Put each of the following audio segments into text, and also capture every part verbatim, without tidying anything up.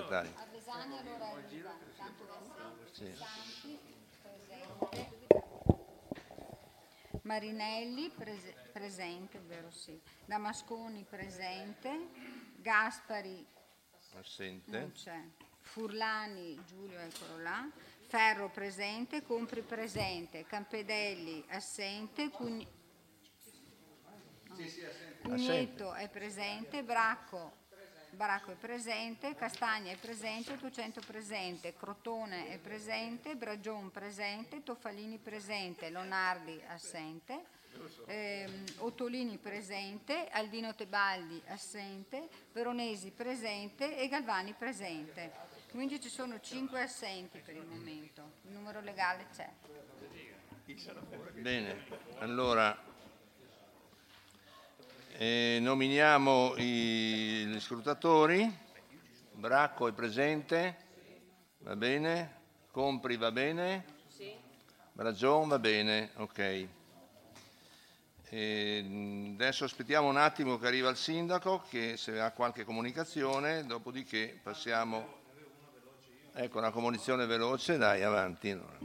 segretario. Avesani allora arriva, tanto Sì. Santi, presente. Marinelli prese- presente, vero sì. Damasconi presente. Gaspari Assente. non c'è. Furlani, Giulio, eccolo là. Ferro presente. Compri presente. Campedelli assente. Cugn- Cugneto è presente. Bracco, Bracco è presente. Castagna è presente. Ottocento presente. Crotone è presente. Bragion presente. Toffalini presente. Lonardi assente. ehm, Ottolini presente. Aldino Tebaldi assente. Veronesi presente e Galvani presente. Quindi ci sono cinque assenti per il momento. Il numero legale c'è. Bene, allora eh, nominiamo i, gli scrutatori. Bracco è presente, va bene. Compri va bene. Sì. Bragion va bene, ok. E adesso aspettiamo un attimo che arriva il sindaco, che se ha qualche comunicazione, dopodiché passiamo. Ecco, una comunicazione veloce, dai, avanti. Allora.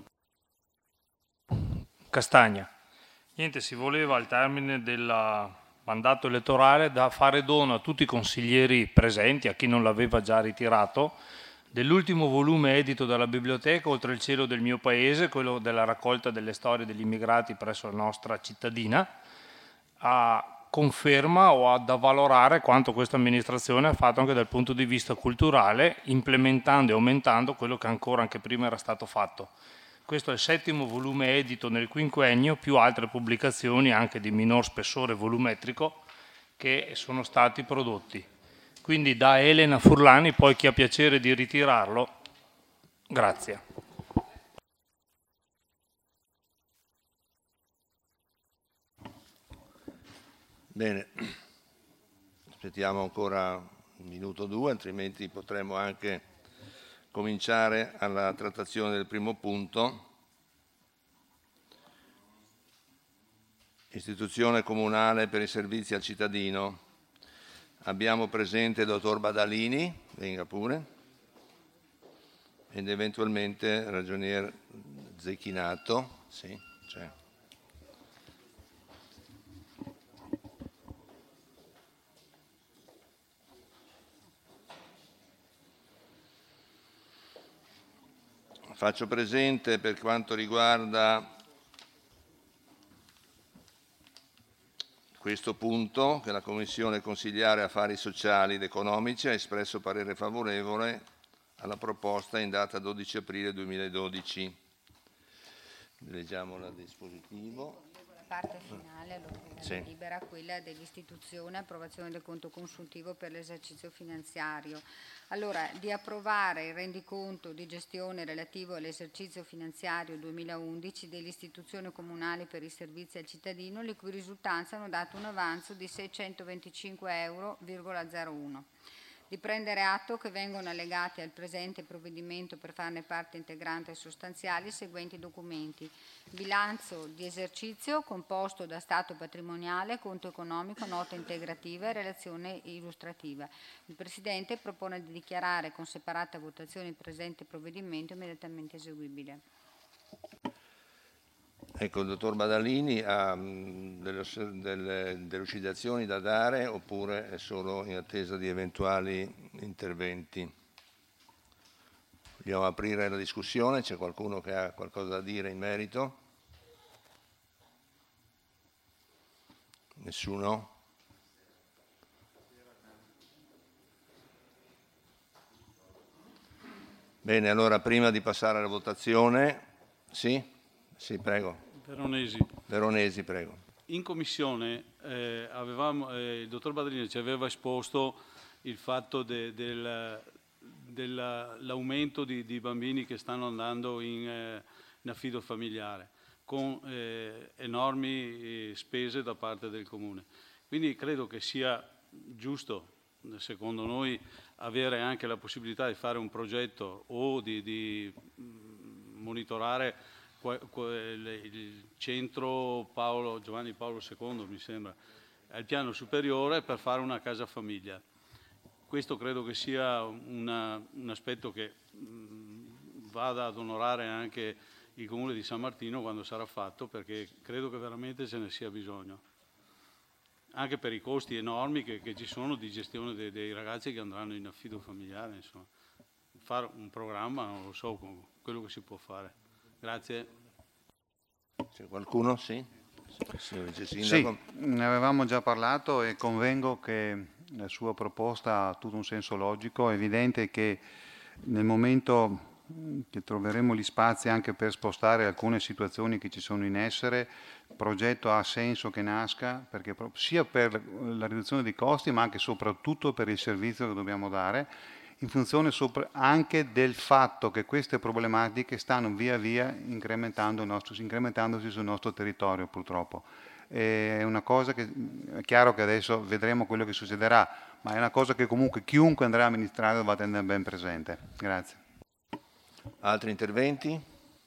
Castagna. Niente, si voleva al termine del mandato elettorale da fare dono a tutti i consiglieri presenti, a chi non l'aveva già ritirato, dell'ultimo volume edito dalla biblioteca Oltre il cielo del mio paese, quello della raccolta delle storie degli immigrati presso la nostra cittadina, a conferma o ad avvalorare quanto questa amministrazione ha fatto anche dal punto di vista culturale, implementando e aumentando quello che ancora anche prima era stato fatto. Questo è il settimo volume edito nel quinquennio, più altre pubblicazioni anche di minor spessore volumetrico che sono stati prodotti. Quindi da Elena Furlani, poi chi ha piacere di ritirarlo, grazie. Bene, aspettiamo ancora un minuto o due, altrimenti potremo anche cominciare alla trattazione del primo punto. Istituzione comunale per i servizi al cittadino. Abbiamo presente il dottor Badalini, venga pure, ed eventualmente ragionier Zecchinato. Sì, c'è. Faccio presente per quanto riguarda questo punto che la Commissione Consigliare Affari Sociali ed Economici ha espresso parere favorevole alla proposta in data dodici aprile duemiladodici. Leggiamo il dispositivo. La parte finale, all'ordine Sì. delibera, quella dell'istituzione, approvazione del conto consuntivo per l'esercizio finanziario. Allora, di approvare il rendiconto di gestione relativo all'esercizio finanziario duemilaundici dell'istituzione comunale per i servizi al cittadino, le cui risultanze hanno dato un avanzo di seicentoventicinque euro virgola zero uno. Di prendere atto che vengono allegati al presente provvedimento per farne parte integrante e sostanziale i seguenti documenti: bilancio di esercizio composto da stato patrimoniale, conto economico, nota integrativa e relazione illustrativa. Il Presidente propone di dichiarare con separata votazione il presente provvedimento immediatamente eseguibile. Ecco, il dottor Badalini ha mh, delle, delle delucidazioni da dare oppure è solo in attesa di eventuali interventi? Vogliamo aprire la discussione? C'è qualcuno che ha qualcosa da dire in merito? Nessuno? Bene, allora prima di passare alla votazione, sì? Sì, prego. Veronesi. Veronesi, prego. In commissione eh, avevamo, eh, il dottor Badalini ci aveva esposto il fatto de, del, dell'aumento di, di bambini che stanno andando in, eh, in affido familiare con eh, enormi eh, spese da parte del Comune. Quindi credo che sia giusto, secondo noi, avere anche la possibilità di fare un progetto o di, di monitorare il centro Paolo, Giovanni Paolo secondo, mi sembra, al piano superiore per fare una casa famiglia. questo credo che sia una, un aspetto che mh, vada ad onorare anche il Comune di San Martino quando sarà fatto, perché credo che veramente ce ne sia bisogno, anche per i costi enormi che, che ci sono di gestione dei, dei ragazzi che andranno in affido familiare, insomma. Fare un programma, non lo so, con quello che si può fare. Grazie. C'è qualcuno? Sì? Signor Vice Sì, Sindaco. ne avevamo già parlato e convengo che la sua proposta ha tutto un senso logico. È evidente che nel momento che troveremo gli spazi anche per spostare alcune situazioni che ci sono in essere, il progetto ha senso che nasca, perché sia per la riduzione dei costi ma anche e soprattutto per il servizio che dobbiamo dare, in funzione sopra anche del fatto che queste problematiche stanno via via incrementando il nostro, incrementandosi sul nostro territorio purtroppo. È una cosa che è chiaro che adesso vedremo quello che succederà, ma è una cosa che comunque chiunque andrà a amministrare va a tenere ben presente. Grazie. Altri interventi?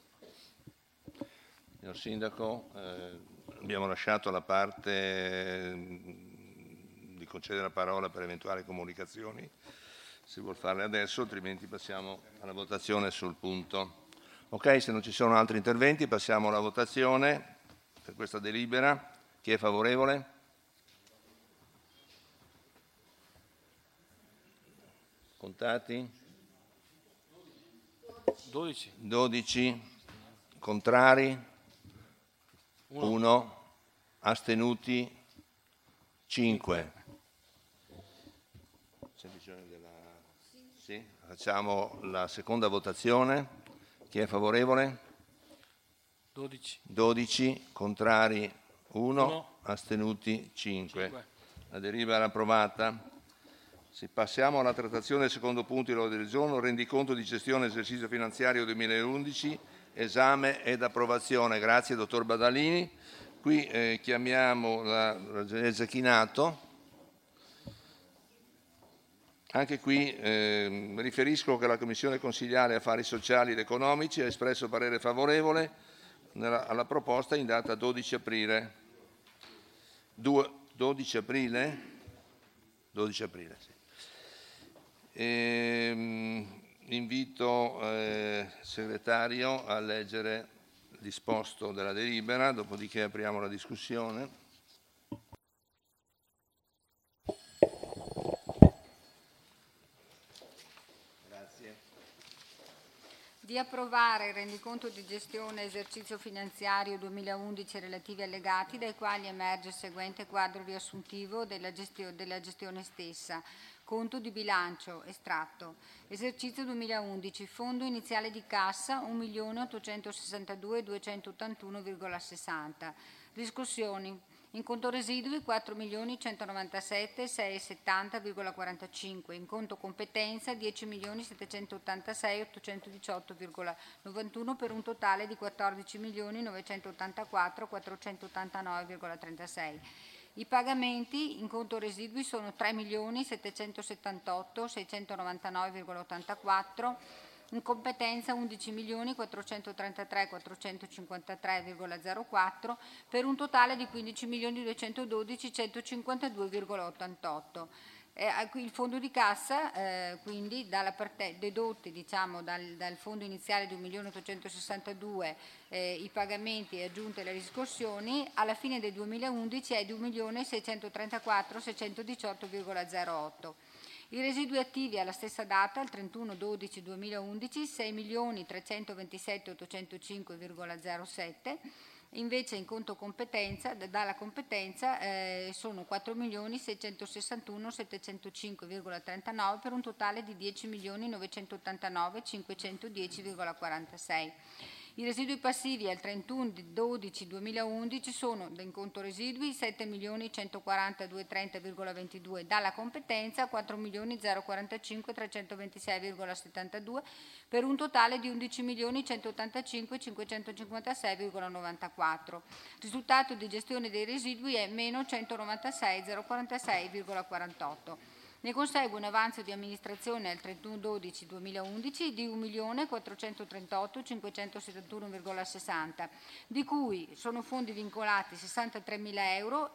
Signor Sindaco, eh, abbiamo lasciato la parte eh, di concedere la parola per eventuali comunicazioni. Si vuol farle adesso, altrimenti passiamo alla votazione sul punto. Ok, se non ci sono altri interventi passiamo alla votazione per questa delibera. Chi è favorevole? Contati? dodici. dodici. Contrari? uno. Astenuti? cinque. C'è bisogno della... Sì, facciamo la seconda votazione. Chi è favorevole? dodici. dodici, contrari uno, uno. astenuti cinque. cinque. La delibera è approvata. Se passiamo alla trattazione del secondo punto dell'ordine del giorno, rendiconto di gestione esercizio finanziario duemilaundici, esame ed approvazione. Grazie, dottor Badalini. Qui eh, chiamiamo la ragioniera Giachinato. Anche qui eh, riferisco che la Commissione Consigliare Affari Sociali ed Economici ha espresso parere favorevole nella, alla proposta in data dodici aprile. Due, dodici aprile? dodici aprile, sì. E, invito il eh, segretario a leggere il disposto della delibera, dopodiché apriamo la discussione. Di approvare il rendiconto di gestione esercizio finanziario duemilaundici relativi allegati, dai quali emerge il seguente quadro riassuntivo della, gestio, della gestione stessa. Conto di bilancio, estratto. Esercizio duemilaundici, fondo iniziale di cassa un milione ottocentosessantadue mila duecentottantuno virgola sessanta. Riscossioni. In conto residui quattro milioni centonovantasette mila seicentosettanta virgola quarantacinque, in conto competenza dieci milioni settecentottantasei mila ottocentodiciotto virgola novantuno per un totale di quattordici milioni novecentottantaquattro mila quattrocentottantanove virgola trentasei. I pagamenti in conto residui sono tre milioni settecentosettantotto mila seicentonovantanove virgola ottantaquattro, in competenza undici milioni quattrocentotrentatré mila quattrocentocinquantatré virgola zero quattro per un totale di quindici milioni duecentododici mila centocinquantadue virgola ottantotto. Eh, il fondo di cassa, eh, quindi dalla parte, dedotti diciamo, dal, dal fondo iniziale di un milione ottocentosessantadue eh, i pagamenti e aggiunte le riscossioni, alla fine del duemilaundici è di un milione seicentotrentaquattro mila seicentodiciotto virgola zero otto. I residui attivi alla stessa data, il trentuno dicembre duemilaundici, sei milioni trecentoventisette mila ottocentocinque virgola zero sette, invece in conto competenza, dalla competenza eh, sono quattro milioni seicentosessantuno mila settecentocinque virgola trentanove per un totale di dieci milioni novecentottantanove mila cinquecentodieci virgola quarantasei. I residui passivi al trentuno dicembre duemilaundici sono in conto residui sette milioni centoquaranta mila duecentotrenta virgola ventidue, dalla competenza quattro milioni zero quarantacinque mila trecentoventisei virgola settantadue per un totale di undici milioni centottantacinque mila cinquecentocinquantasei virgola novantaquattro. Risultato di gestione dei residui è meno centonovantasei mila quarantasei virgola quarantotto. Ne consegue un avanzo di amministrazione al trentuno dicembre duemilaundici di un milione quattrocentotrentotto mila cinquecentosettantuno virgola sessanta, di cui sono fondi vincolati sessantatremila euro e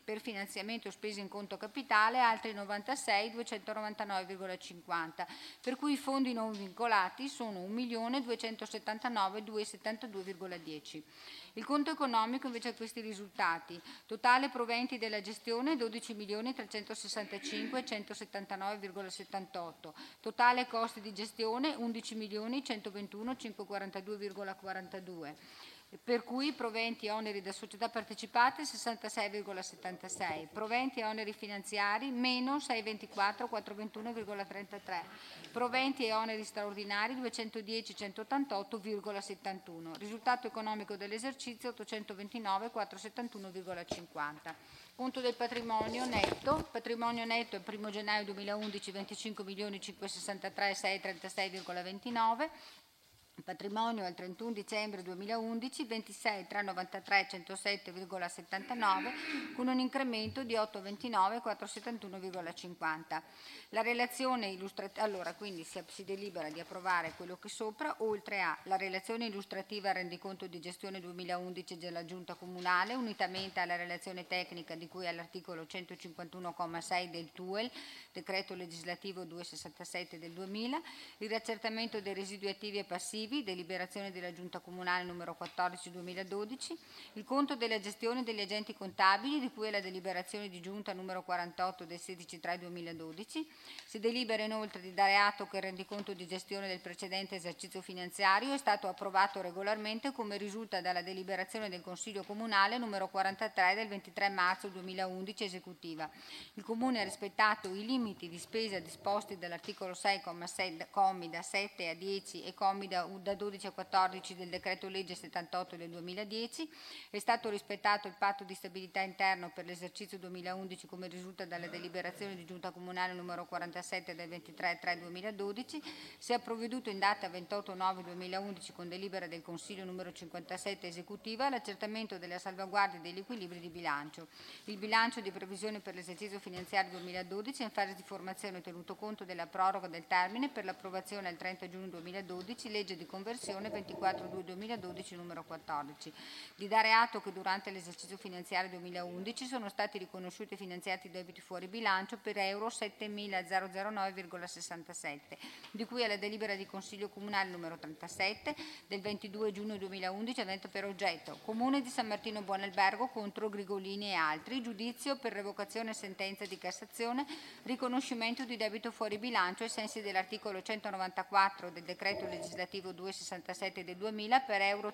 per finanziamento spese in conto capitale altri novantasei duecentonovantanove virgola cinquanta, per cui i fondi non vincolati sono un milione duecentosettantanove duecentosettantadue virgola dieci. Il conto economico invece ha questi risultati: totale proventi della gestione dodici milioni trecentosessantacinque centosettantanove virgola settantotto, totale costi di gestione undici milioni centoventuno cinquecentoquarantadue virgola quarantadue, per cui proventi e oneri da società partecipate sessantasei virgola settantasei, proventi e oneri finanziari meno seicentoventiquattro quattrocentoventuno virgola trentatré, proventi e oneri straordinari duecentodieci centottantotto virgola settantuno, risultato economico dell'esercizio ottocentoventinove quattrocentosettantuno virgola cinquanta. Conto del patrimonio netto: patrimonio netto al primo gennaio duemilaundici venticinque milioni cinquecentosessantatré seicentotrentasei virgola ventinove, patrimonio al trentuno dicembre duemilaundici ventisei trecentonovantatré centosette virgola settantanove, con un incremento di ottocentoventinove quattrocentosettantuno virgola cinquanta. La relazione illustrativa, allora quindi si, si delibera di approvare quello che sopra, oltre a la relazione illustrativa al rendiconto di gestione duemilaundici della Giunta Comunale, unitamente alla relazione tecnica di cui all'articolo centocinquantuno comma sei del T U E L, decreto legislativo duecentosessantasette del duemila, il riaccertamento dei residui attivi e passivi, deliberazione della Giunta Comunale numero quattordici duemiladodici, il conto della gestione degli agenti contabili di cui alla deliberazione di Giunta numero quarantotto del sedici tre duemiladodici. Si delibera inoltre di dare atto che il rendiconto di gestione del precedente esercizio finanziario è stato approvato regolarmente, come risulta dalla deliberazione del Consiglio Comunale numero quarantatré del ventitré marzo duemilaundici esecutiva. Il Comune ha rispettato i limiti di spesa disposti dall'articolo sei comma sei commi da sette a dieci e commi da da dodici a quattordici del decreto legge settantotto del duemiladieci, è stato rispettato il patto di stabilità interno per l'esercizio duemilaundici, come risulta dalla deliberazione di Giunta Comunale numero quarantasette del ventitré tre duemiladodici, si è provveduto in data ventotto nove duemilaundici con delibera del Consiglio numero cinquantasette esecutiva all'accertamento delle salvaguardie degli equilibri di bilancio. Il bilancio di previsione per l'esercizio finanziario duemiladodici è in fase di formazione, tenuto conto della proroga del termine per l'approvazione al trenta giugno duemiladodici, legge di conversione ventiquattro luglio duemiladodici numero quattordici. Di dare atto che durante l'esercizio finanziario duemilaundici sono stati riconosciuti e finanziati debiti fuori bilancio per euro settemilazenove virgola sessantasette, di cui alla delibera di Consiglio Comunale numero trentasette del ventidue giugno duemilaundici, avente per oggetto Comune di San Martino Buonalbergo contro Grigolini e altri, giudizio per revocazione e sentenza di Cassazione, riconoscimento di debito fuori bilancio ai sensi dell'articolo centonovantaquattro del decreto legislativo duecentosessantasette del duemila per euro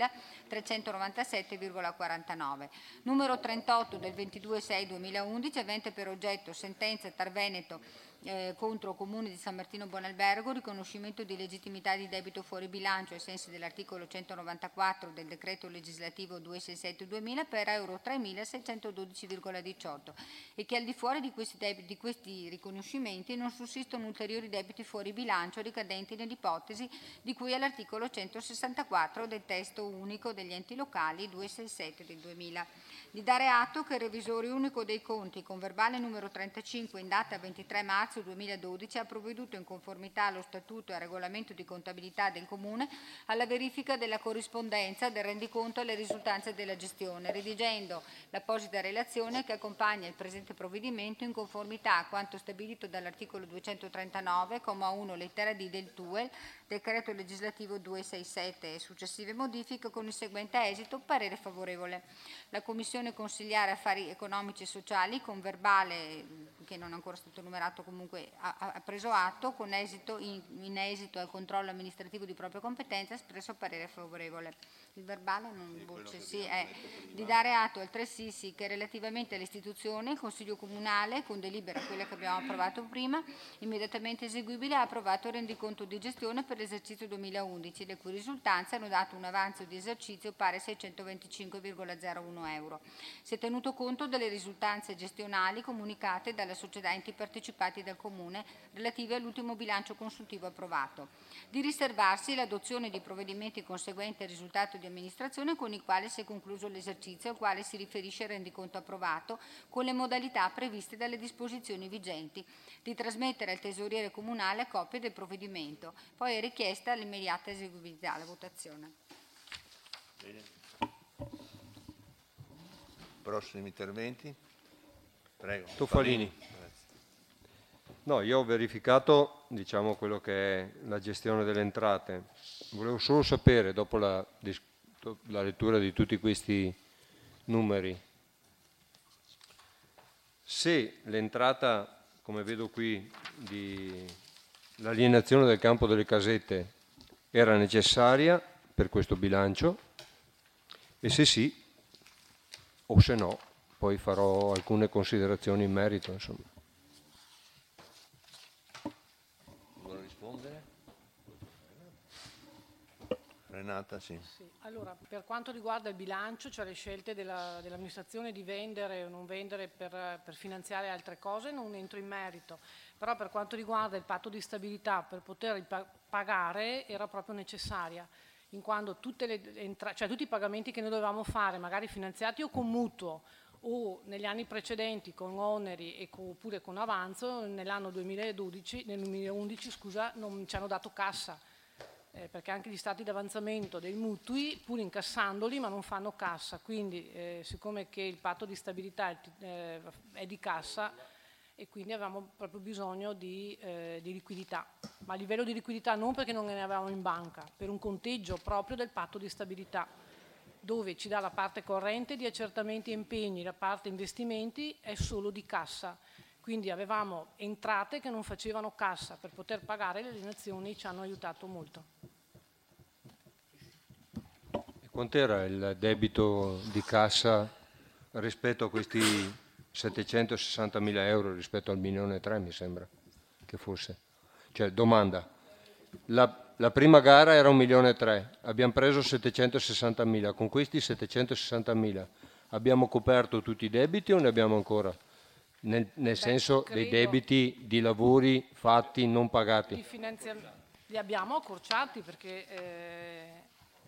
tremilatrecentonovantasette virgola quarantanove. Numero trentotto del ventidue sei duemilaundici, avente per oggetto sentenza Tar Veneto Eh, contro Comune di San Martino Buonalbergo, riconoscimento di legittimità di debito fuori bilancio ai sensi dell'articolo centonovantaquattro del decreto legislativo duecentosessantasette duemila per euro tremilaseicentododici virgola diciotto, e che al di fuori di questi, debiti, di questi riconoscimenti non sussistono ulteriori debiti fuori bilancio ricadenti nell'ipotesi di cui all'articolo centosessantaquattro del testo unico degli enti locali duecentosessantasette del duemila. Di dare atto che il revisore unico dei conti, con verbale numero trentacinque in data ventitré marzo duemiladodici, ha provveduto in conformità allo statuto e al regolamento di contabilità del Comune alla verifica della corrispondenza del rendiconto alle risultanze della gestione, redigendo l'apposita relazione che accompagna il presente provvedimento in conformità a quanto stabilito dall'articolo duecentotrentanove, comma uno, lettera D del T U E L, decreto legislativo duecentosessantasette e successive modifiche, con il seguente esito: parere favorevole. La Commissione Consigliare Affari Economici e Sociali, con verbale che non è ancora stato numerato, comunque ha, ha preso atto, con esito in, in esito al controllo amministrativo di propria competenza, ha espresso parere favorevole. Il verbale non voce sì, è di dare atto altresì sì che relativamente all'istituzione il Consiglio Comunale, con delibera quella che abbiamo approvato prima, immediatamente eseguibile, ha approvato il rendiconto di gestione per l'esercizio duemilaundici, le cui risultanze hanno dato un avanzo di esercizio pari a seicentoventicinque virgola zero uno euro. Si è tenuto conto delle risultanze gestionali comunicate dalla società enti partecipati dal Comune relative all'ultimo bilancio consuntivo approvato. Di riservarsi l'adozione di provvedimenti conseguenti al risultato di amministrazione con i quali si è concluso l'esercizio al quale si riferisce il rendiconto approvato, con le modalità previste dalle disposizioni vigenti. Di trasmettere al tesoriere comunale copie del provvedimento. Poi è richiesta l'immediata eseguibilità. La votazione. Bene. Prossimi interventi. Prego. Toffalini. No, io ho verificato, diciamo, quello che è la gestione delle entrate. Volevo solo sapere, dopo la, la lettura di tutti questi numeri, se l'entrata, come vedo qui, di l'alienazione del campo delle casette era necessaria per questo bilancio, e se sì, o se no, poi farò alcune considerazioni in merito, insomma. Vuole rispondere? Renata, sì. Sì. Allora, per quanto riguarda il bilancio, cioè le scelte della, dell'amministrazione di vendere o non vendere per, per finanziare altre cose, non entro in merito. Però per quanto riguarda il patto di stabilità, per poter pagare era proprio necessaria, in quanto tutte le entra- cioè tutti i pagamenti che noi dovevamo fare, magari finanziati o con mutuo o negli anni precedenti con oneri e con, oppure con avanzo, nell'anno duemiladodici, nel duemilaundici scusa, non ci hanno dato cassa, eh, perché anche gli stati d'avanzamento dei mutui, pur incassandoli, ma non fanno cassa. Quindi eh, siccome che il patto di stabilità è, eh, è di cassa, e quindi avevamo proprio bisogno di, eh, di liquidità, ma a livello di liquidità non perché non ne avevamo in banca, per un conteggio proprio del patto di stabilità, dove ci dà la parte corrente di accertamenti e impegni, la parte investimenti è solo di cassa, quindi avevamo entrate che non facevano cassa, per poter pagare le alienazioni ci hanno aiutato molto. E quant'era il debito di cassa rispetto a questi settecentosessantamila euro rispetto al milione e tre, mi sembra che fosse? Cioè, domanda, la, la prima gara era un milione e tre, abbiamo preso settecentosessantamila, con questi settecentosessantamila abbiamo coperto tutti i debiti o ne abbiamo ancora? Nel, nel Beh, senso credo, dei debiti di lavori fatti non pagati? Finanzia- li abbiamo accorciati perché... Eh...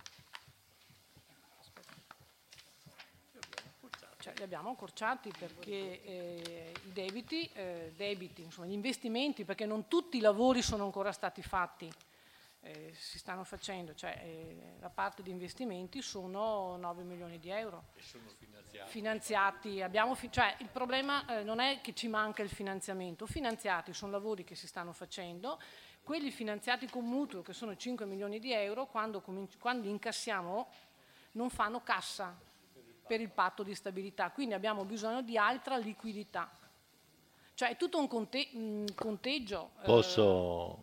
Cioè, li abbiamo accorciati perché eh, i debiti, eh, debiti, insomma, gli investimenti, perché non tutti i lavori sono ancora stati fatti, eh, si stanno facendo, cioè eh, la parte di investimenti sono nove milioni di euro. E sono finanziati. Finanziati, abbiamo fi- cioè il problema eh, non è che ci manca il finanziamento, finanziati sono lavori che si stanno facendo, quelli finanziati con mutuo che sono cinque milioni di euro, quando, cominci- quando incassiamo non fanno cassa per il patto di stabilità, quindi abbiamo bisogno di altra liquidità. Cioè è tutto un, conte- un conteggio. Posso,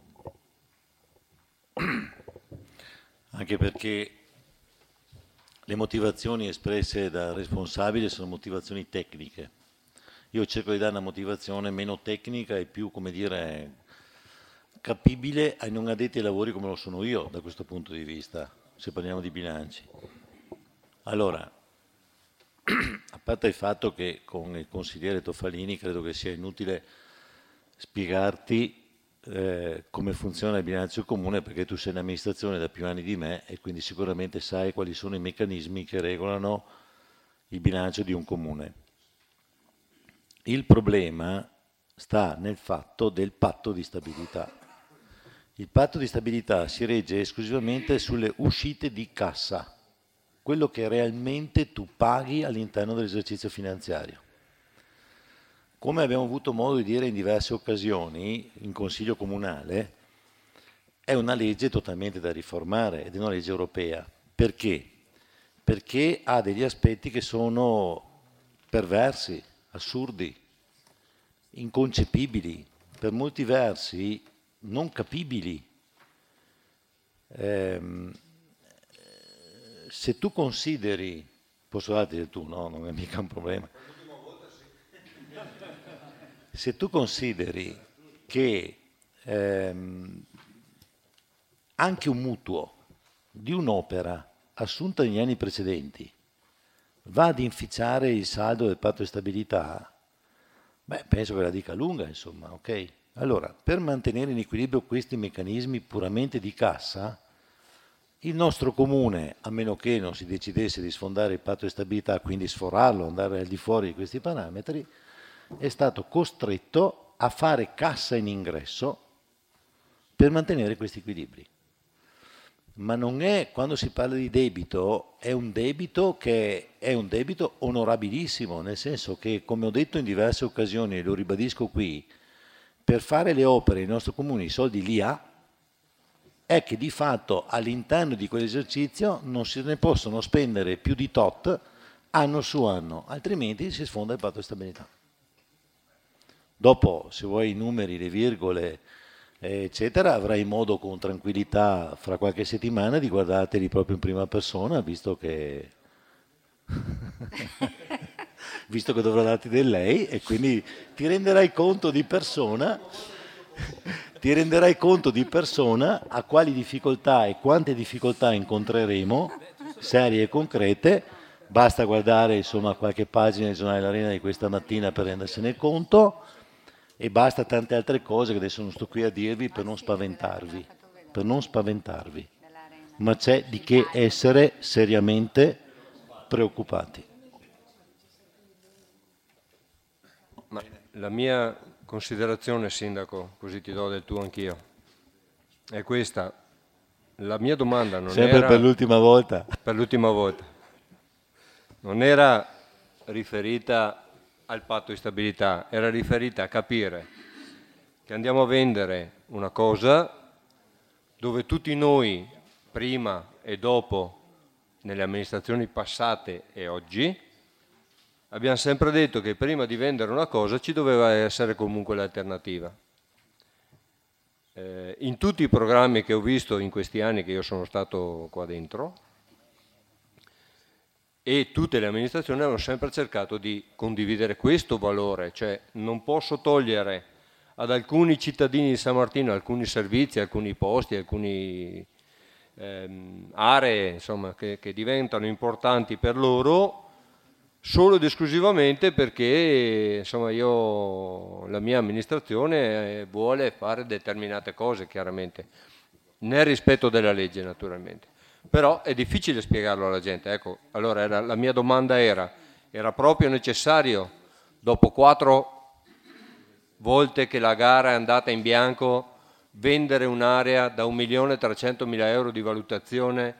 eh... anche perché le motivazioni espresse da responsabile sono motivazioni tecniche. Io cerco di dare una motivazione meno tecnica e più, come dire, capibile ai non addetti ai lavori come lo sono io da questo punto di vista, se parliamo di bilanci. Allora, a parte il fatto che con il consigliere Toffalini credo che sia inutile spiegarti eh, come funziona il bilancio comune, perché tu sei in amministrazione da più anni di me e quindi sicuramente sai quali sono i meccanismi che regolano il bilancio di un comune. Il problema sta nel fatto del patto di stabilità. Il patto di stabilità si regge esclusivamente sulle uscite di cassa, quello che realmente tu paghi all'interno dell'esercizio finanziario. Come abbiamo avuto modo di dire in diverse occasioni in Consiglio Comunale, è una legge totalmente da riformare ed è una legge europea. Perché? Perché ha degli aspetti che sono perversi, assurdi, inconcepibili, per molti versi non capibili. Ehm, Se tu consideri, posso darti del tu, no? Non è mica un problema. Se tu consideri che ehm, anche un mutuo di un'opera assunta negli anni precedenti va ad inficiare il saldo del patto di stabilità, beh, penso che la dica lunga, insomma, ok? Allora, per mantenere in equilibrio questi meccanismi puramente di cassa, il nostro comune, a meno che non si decidesse di sfondare il patto di stabilità, quindi sforarlo, andare al di fuori di questi parametri, è stato costretto a fare cassa in ingresso per mantenere questi equilibri. ma non è, quando si parla di debito, è un debito che è un debito onorabilissimo, nel senso che, come ho detto in diverse occasioni, e lo ribadisco qui, per fare le opere il nostro comune i soldi li ha, è che di fatto all'interno di quell'esercizio non se ne possono spendere più di tot anno su anno, altrimenti si sfonda il patto di stabilità. Dopo, se vuoi i numeri, le virgole, eccetera, avrai modo con tranquillità fra qualche settimana di guardarteli proprio in prima persona, visto che visto che dovrò darti del lei, e quindi ti renderai conto di persona ti renderai conto di persona a quali difficoltà e quante difficoltà incontreremo, serie e concrete. Basta guardare insomma qualche pagina del giornale L'Arena di questa mattina per rendersene conto, e basta tante altre cose che adesso non sto qui a dirvi per non spaventarvi, per non spaventarvi, ma c'è di che essere seriamente preoccupati. Ma la mia considerazione, Sindaco, così ti do del tuo anch'io, è questa. La mia domanda non Sempre era... per l'ultima volta. Per l'ultima volta. Non era riferita al patto di stabilità, era riferita a capire che andiamo a vendere una cosa dove tutti noi, prima e dopo, nelle amministrazioni passate e oggi, abbiamo sempre detto che prima di vendere una cosa ci doveva essere comunque l'alternativa. Eh, in tutti i programmi che ho visto in questi anni che io sono stato qua dentro, e tutte le amministrazioni hanno sempre cercato di condividere questo valore, cioè non posso togliere ad alcuni cittadini di San Martino alcuni servizi, alcuni posti, alcune ehm, aree insomma, che, che diventano importanti per loro solo ed esclusivamente perché insomma, io, la mia amministrazione vuole fare determinate cose, chiaramente, nel rispetto della legge naturalmente. Però è difficile spiegarlo alla gente. Ecco, allora era, la mia domanda era, era proprio necessario, dopo quattro volte che la gara è andata in bianco, vendere un'area da un milione e trecentomila euro di valutazione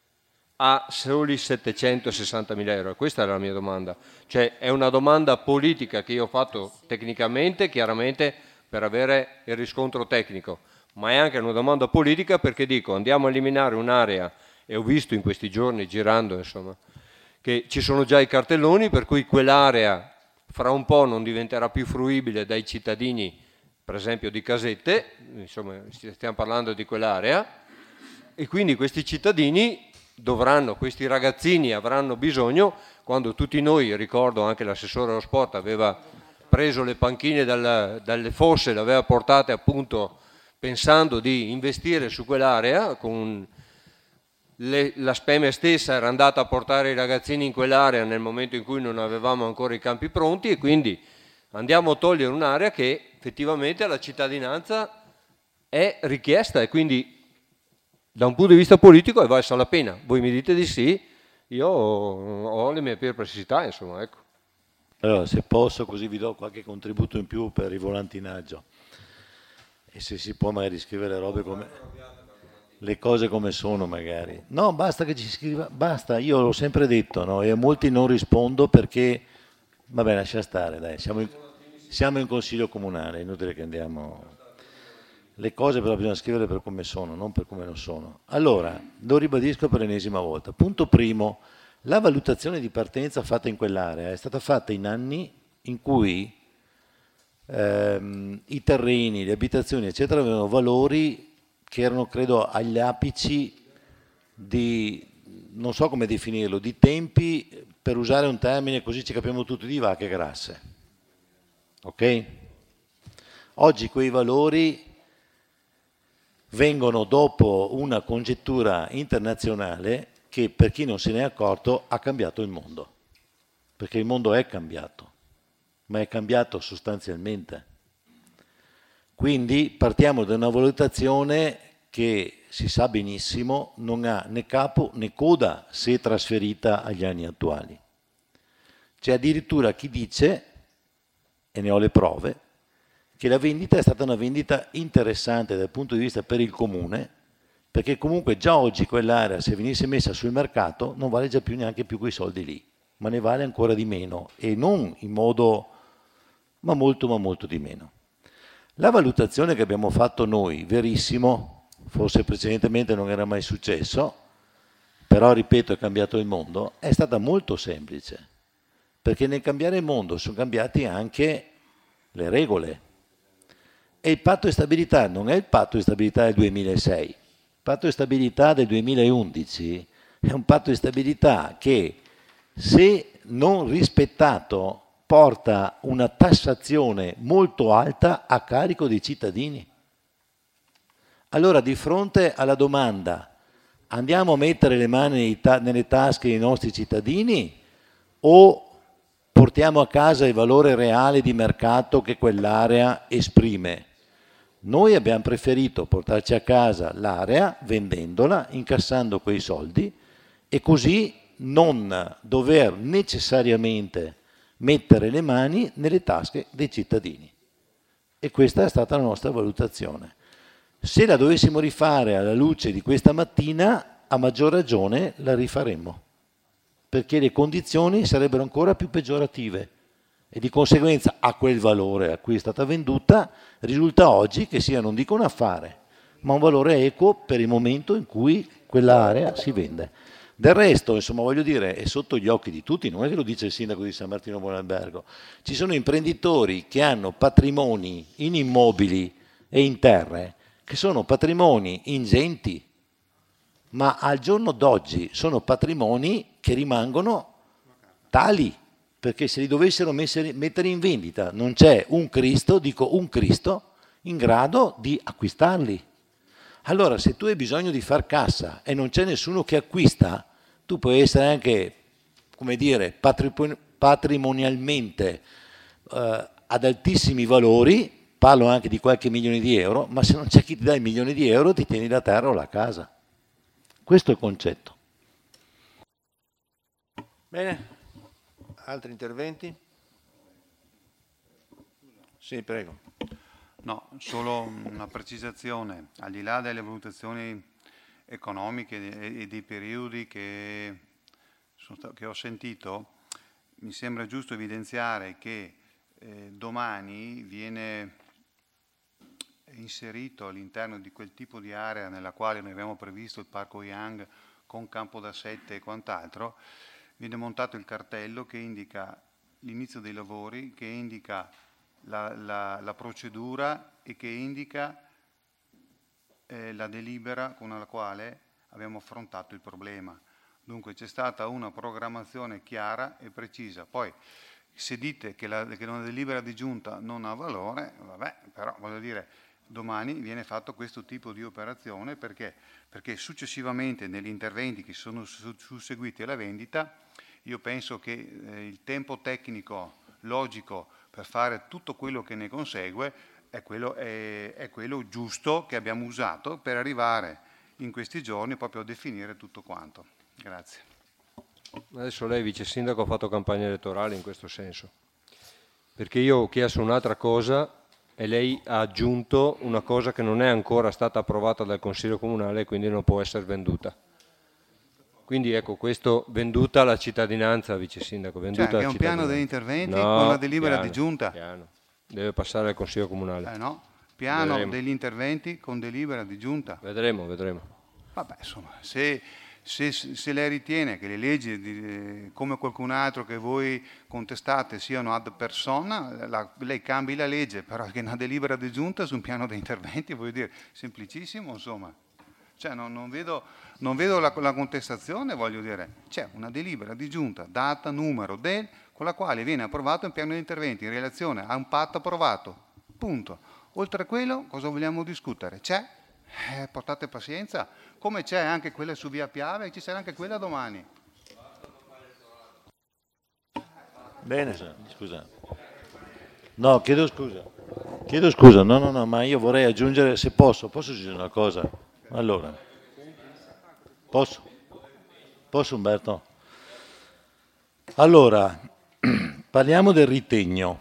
a soli settecentosessantamila euro? Questa era la mia domanda. Cioè è una domanda politica che io ho fatto tecnicamente, chiaramente per avere il riscontro tecnico, ma è anche una domanda politica perché dico andiamo a eliminare un'area, e ho visto in questi giorni girando insomma che ci sono già i cartelloni per cui quell'area fra un po' non diventerà più fruibile dai cittadini, per esempio di Casette, insomma stiamo parlando di quell'area, e quindi questi cittadini dovranno, questi ragazzini avranno bisogno, quando tutti noi, ricordo anche l'assessore allo sport aveva preso le panchine dal, dalle fosse, le aveva portate appunto pensando di investire su quell'area, con le, la Speme stessa era andata a portare i ragazzini in quell'area nel momento in cui non avevamo ancora i campi pronti, e quindi andiamo a togliere un'area che effettivamente alla cittadinanza è richiesta, e quindi da un punto di vista politico è valsa la pena. Voi mi dite di sì, io ho, ho le mie perplessità, insomma, ecco. Allora, se posso, così vi do qualche contributo in più per il volantinaggio, e se si può magari scrivere le robe come le cose come sono magari. No, basta che ci scriva, basta, io l'ho sempre detto, no? E a molti non rispondo perché, vabbè, lascia stare, dai, siamo in, siamo in consiglio comunale, è inutile che andiamo. Le cose però bisogna scrivere per come sono, non per come non sono. Allora, lo ribadisco per l'ennesima volta. Punto primo, la valutazione di partenza fatta in quell'area è stata fatta in anni in cui ehm, i terreni, le abitazioni, eccetera, avevano valori che erano, credo, agli apici di, non so come definirlo, di tempi, per usare un termine così ci capiamo tutti, di vacche grasse. Ok? Oggi quei valori vengono dopo una congettura internazionale che, per chi non se ne è accorto, ha cambiato il mondo. Perché il mondo è cambiato, ma è cambiato sostanzialmente. Quindi partiamo da una valutazione che si sa benissimo non ha né capo né coda se trasferita agli anni attuali. C'è addirittura chi dice, e ne ho le prove, che la vendita è stata una vendita interessante dal punto di vista per il comune, perché comunque già oggi quell'area, se venisse messa sul mercato, non vale già più neanche più quei soldi lì, ma ne vale ancora di meno, e non in modo, ma molto ma molto di meno. La valutazione che abbiamo fatto noi, verissimo, forse precedentemente non era mai successo, però ripeto è cambiato il mondo, è stata molto semplice, perché nel cambiare il mondo sono cambiate anche le regole. E il patto di stabilità non è il patto di stabilità del duemilasei, il patto di stabilità del duemilaundici è un patto di stabilità che, se non rispettato, porta una tassazione molto alta a carico dei cittadini. Allora, di fronte alla domanda, andiamo a mettere le mani nelle tasche dei nostri cittadini o portiamo a casa il valore reale di mercato che quell'area esprime? Noi abbiamo preferito portarci a casa l'area vendendola, incassando quei soldi, e così non dover necessariamente mettere le mani nelle tasche dei cittadini. E questa è stata la nostra valutazione. Se la dovessimo rifare alla luce di questa mattina, a maggior ragione la rifaremmo, perché le condizioni sarebbero ancora più peggiorative e di conseguenza a quel valore a cui è stata venduta risulta oggi che sia, non dico un affare, ma un valore equo per il momento in cui quell'area si vende. Del resto, insomma, voglio dire, è sotto gli occhi di tutti, non è che lo dice il sindaco di San Martino Buonalbergo, ci sono imprenditori che hanno patrimoni in immobili e in terre che sono patrimoni ingenti, ma al giorno d'oggi sono patrimoni che rimangono tali, perché se li dovessero mettere in vendita non c'è un Cristo, dico un Cristo, in grado di acquistarli. Allora, se tu hai bisogno di far cassa e non c'è nessuno che acquista, tu puoi essere anche, come dire, patrimonialmente eh, ad altissimi valori, parlo anche di qualche milione di euro, ma se non c'è chi ti dà il milione di euro ti tieni la terra o la casa. Questo è il concetto. Bene, altri interventi? Sì, prego. No, solo una precisazione, al di là delle valutazioni economiche e dei periodi che, che ho sentito, mi sembra giusto evidenziare che eh, domani viene inserito all'interno di quel tipo di area nella quale noi abbiamo previsto il Parco Young con campo da sette e quant'altro, viene montato il cartello che indica l'inizio dei lavori, che indica La, la, la procedura e che indica eh, la delibera con la quale abbiamo affrontato il problema. Dunque c'è stata una programmazione chiara e precisa. Poi se dite che, la, che una delibera di giunta non ha valore, vabbè, però voglio dire, domani viene fatto questo tipo di operazione perché, perché successivamente negli interventi che sono susseguiti alla vendita, io penso che eh, il tempo tecnico logico per fare tutto quello che ne consegue è quello, è, è quello giusto che abbiamo usato per arrivare in questi giorni proprio a definire tutto quanto. Grazie. Adesso lei, vice sindaco, ha fatto campagna elettorale in questo senso, perché io ho chiesto un'altra cosa e lei ha aggiunto una cosa che non è ancora stata approvata dal Consiglio Comunale e quindi non può essere venduta. Quindi ecco, questo venduta alla cittadinanza, vice sindaco. Venduta cioè, che è un piano degli interventi no, con la delibera piano, di giunta? Piano. Deve passare al Consiglio Comunale. Eh no, piano vedremo. Degli interventi con delibera di giunta. Vedremo, vedremo. Vabbè, insomma, se, se, se lei ritiene che le leggi, di, come qualcun altro che voi contestate, siano ad persona, la, lei cambi la legge, però che una delibera di giunta su un piano degli interventi, voglio dire, semplicissimo, insomma. Cioè, non, non vedo, non vedo la, la contestazione, voglio dire, c'è una delibera di giunta, data, numero, del, con la quale viene approvato un piano di interventi in relazione a un patto approvato, punto. Oltre a quello, cosa vogliamo discutere? C'è, eh, portate pazienza, come c'è anche quella su via Piave, ci sarà anche quella domani. Bene, scusa. No, chiedo scusa. Chiedo scusa, no, no, no, ma io vorrei aggiungere, se posso, posso aggiungere una cosa? Allora, posso? Posso Umberto? Allora, parliamo del ritegno,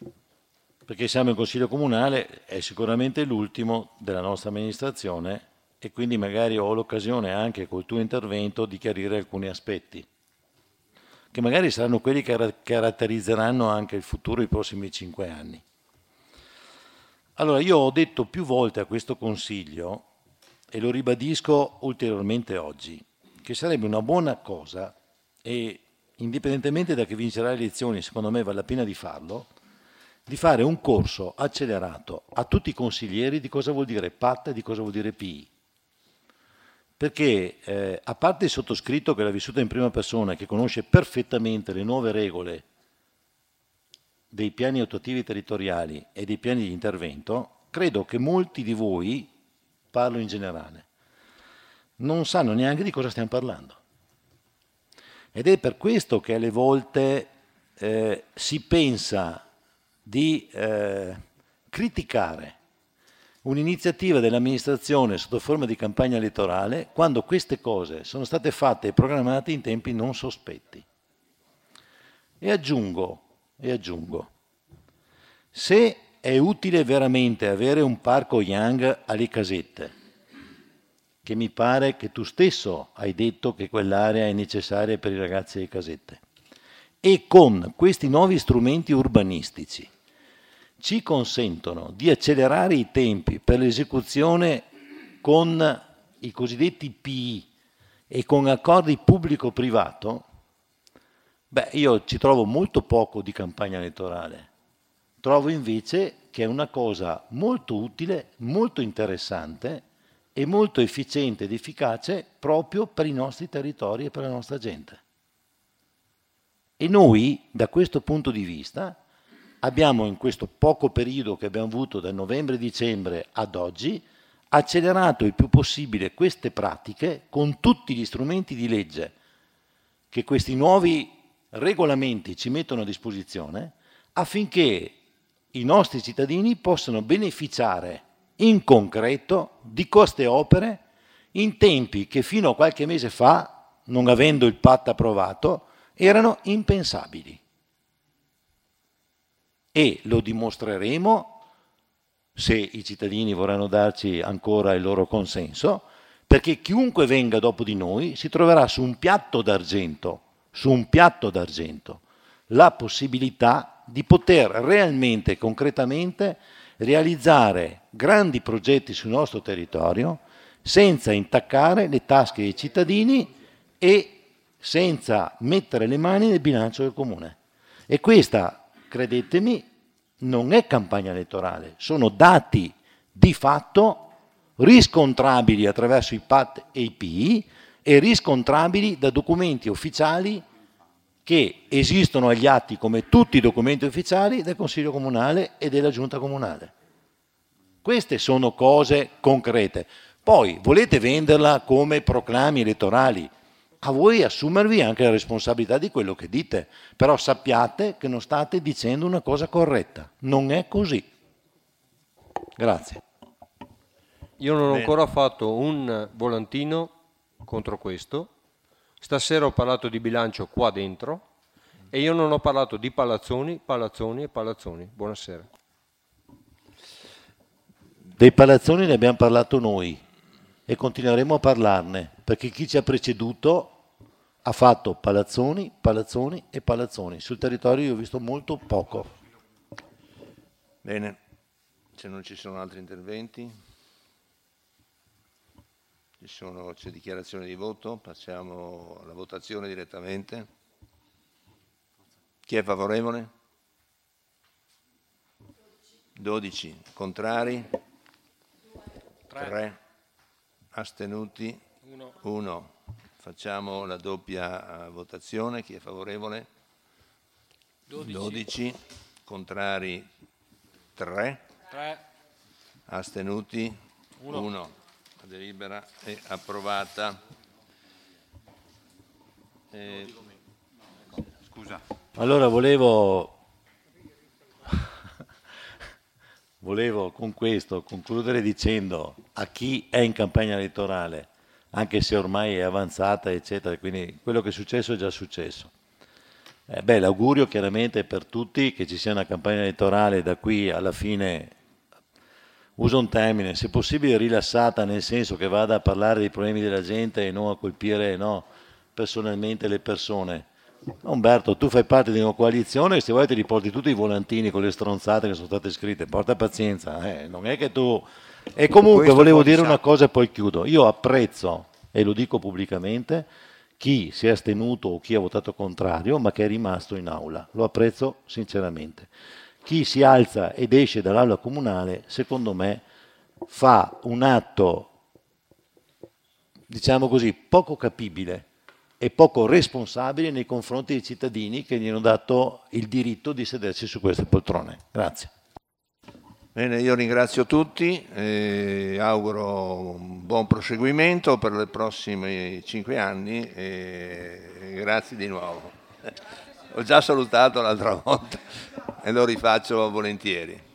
perché siamo in Consiglio Comunale, è sicuramente l'ultimo della nostra amministrazione e quindi magari ho l'occasione anche col tuo intervento di chiarire alcuni aspetti, che magari saranno quelli che caratterizzeranno anche il futuro, i prossimi cinque anni. Allora, io ho detto più volte a questo Consiglio, e lo ribadisco ulteriormente oggi, che sarebbe una buona cosa, e indipendentemente da chi vincerà le elezioni, secondo me vale la pena di farlo, di fare un corso accelerato a tutti i consiglieri di cosa vuol dire P A T e di cosa vuol dire P I. Perché eh, a parte il sottoscritto che l'ha vissuto in prima persona e che conosce perfettamente le nuove regole dei piani attuativi territoriali e dei piani di intervento, credo che molti di voi, parlo in generale, non sanno neanche di cosa stiamo parlando. Ed è per questo che alle volte eh, si pensa di eh, criticare un'iniziativa dell'amministrazione sotto forma di campagna elettorale quando queste cose sono state fatte e programmate in tempi non sospetti. E aggiungo, e aggiungo, se è utile veramente avere un parco Young alle Casette, che mi pare che tu stesso hai detto che quell'area è necessaria per i ragazzi delle Casette, e con questi nuovi strumenti urbanistici ci consentono di accelerare i tempi per l'esecuzione con i cosiddetti P I e con accordi pubblico-privato, beh, io ci trovo molto poco di campagna elettorale. Trovo invece che è una cosa molto utile, molto interessante e molto efficiente ed efficace proprio per i nostri territori e per la nostra gente. E noi, da questo punto di vista, abbiamo in questo poco periodo che abbiamo avuto da novembre-dicembre ad oggi accelerato il più possibile queste pratiche con tutti gli strumenti di legge che questi nuovi regolamenti ci mettono a disposizione affinché i nostri cittadini possano beneficiare in concreto di queste opere in tempi che fino a qualche mese fa, non avendo il P A T approvato, erano impensabili. E lo dimostreremo se i cittadini vorranno darci ancora il loro consenso, perché chiunque venga dopo di noi si troverà su un piatto d'argento, su un piatto d'argento, la possibilità di poter realmente, concretamente, realizzare grandi progetti sul nostro territorio senza intaccare le tasche dei cittadini e senza mettere le mani nel bilancio del comune. E questa, credetemi, non è campagna elettorale, sono dati di fatto riscontrabili attraverso i P A T e i P I e riscontrabili da documenti ufficiali che esistono agli atti come tutti i documenti ufficiali del Consiglio Comunale e della Giunta Comunale. Queste sono cose concrete. Poi volete venderla come proclami elettorali, a voi assumervi anche la responsabilità di quello che dite, però sappiate che non state dicendo una cosa corretta, non è così. Grazie. Io non ho Bene. ancora fatto un volantino contro questo, stasera ho parlato di bilancio qua dentro e io non ho parlato di palazzoni, palazzoni e palazzoni. Buonasera. Dei palazzoni ne abbiamo parlato noi e continueremo a parlarne, perché chi ci ha preceduto ha fatto palazzoni, palazzoni e palazzoni. Sul territorio io ho visto molto poco. Bene, se non ci sono altri interventi, ci sono, c'è dichiarazione di voto, passiamo alla votazione direttamente. Chi è favorevole? dodici. Contrari? tre. Astenuti? uno. Facciamo la doppia uh, votazione. Chi è favorevole? dodici. dodici. Contrari? tre. tre. Astenuti? uno. La delibera è approvata. Eh, Scusa. Allora volevo, volevo con questo concludere dicendo a chi è in campagna elettorale, anche se ormai è avanzata, eccetera, quindi quello che è successo è già successo. Eh, beh, l'augurio chiaramente è per tutti che ci sia una campagna elettorale da qui alla fine uso un termine, se possibile rilassata, nel senso che vada a parlare dei problemi della gente e non a colpire no, personalmente le persone. Umberto, tu fai parte di una coalizione e se vuoi ti riporti tutti i volantini con le stronzate che sono state scritte, porta pazienza, eh? Non è che tu... E comunque volevo dire una cosa e poi chiudo. Io apprezzo, e lo dico pubblicamente, chi si è astenuto o chi ha votato contrario, ma che è rimasto in aula. Lo apprezzo sinceramente. Chi si alza ed esce dall'aula comunale, secondo me, fa un atto, diciamo così, poco capibile e poco responsabile nei confronti dei cittadini che gli hanno dato il diritto di sedersi su queste poltrone. Grazie. Bene, io ringrazio tutti e auguro un buon proseguimento per i prossimi cinque anni e grazie di nuovo. Ho già salutato l'altra volta e lo rifaccio volentieri.